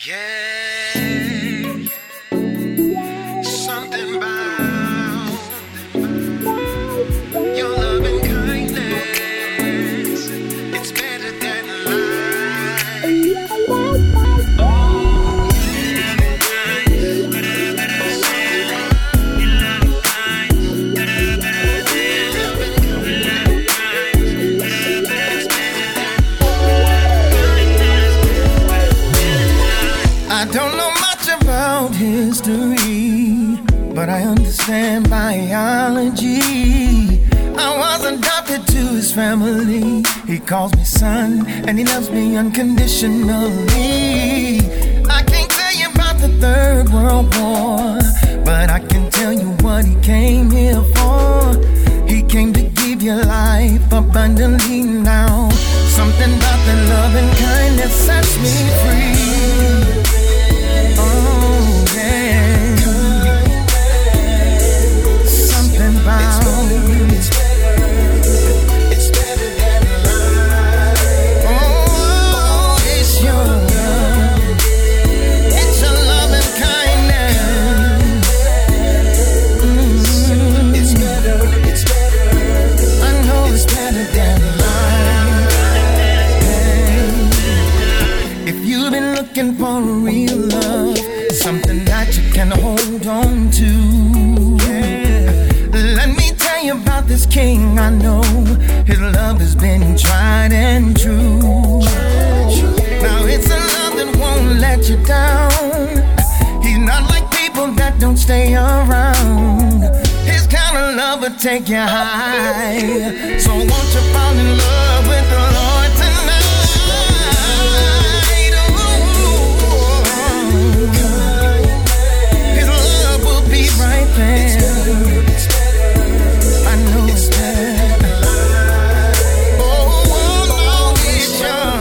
Yeah, something about your love and kindness. It's better than life. Oh, I don't know much about history, but I understand biology. I was adopted to his family. He calls me son, and he loves me unconditionally. I can't tell you about the Third World War, but I can tell you what he came here for. He came to give you life abundantly now. Something about the love and kindness sets me free. Oh, yeah. Something about it's better than life. Oh, it's your love. It's your love and kindness. It's better. I know it's better than life. If you've been looking for a real love, something that you can hold on to, let me tell you about this king. I know his love has been tried and true. Now it's a love that won't let you down. He's not like people that don't stay around. His kind of love will take you high. So won't you fall in love with the Lord tonight? Right there. It's better. I know it's better. Oh, no, it's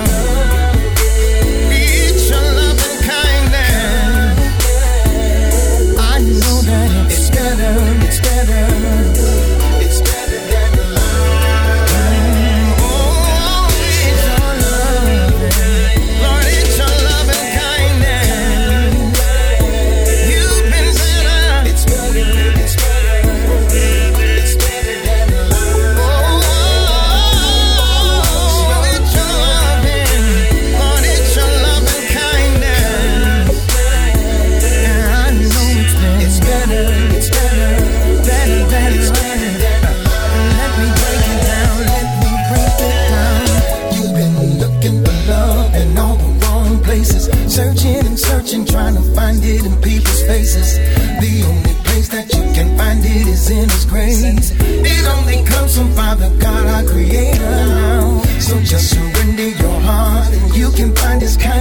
your love and kindness. I know that it's better. It's better. It's better than life. Oh, it's your love. Lord, it's your love and kindness. You've been better. It's better than life. Oh, it's your loving, Lord, it's your loving kindness. And I know it's better than life. Let me break it down. You've been looking for love in all the wrong places, searching and searching, trying to find it in people's faces. The only place that you can find it is in His grace. It only comes from Father God, our Creator now. So just surrender your heart and you can find His kindness.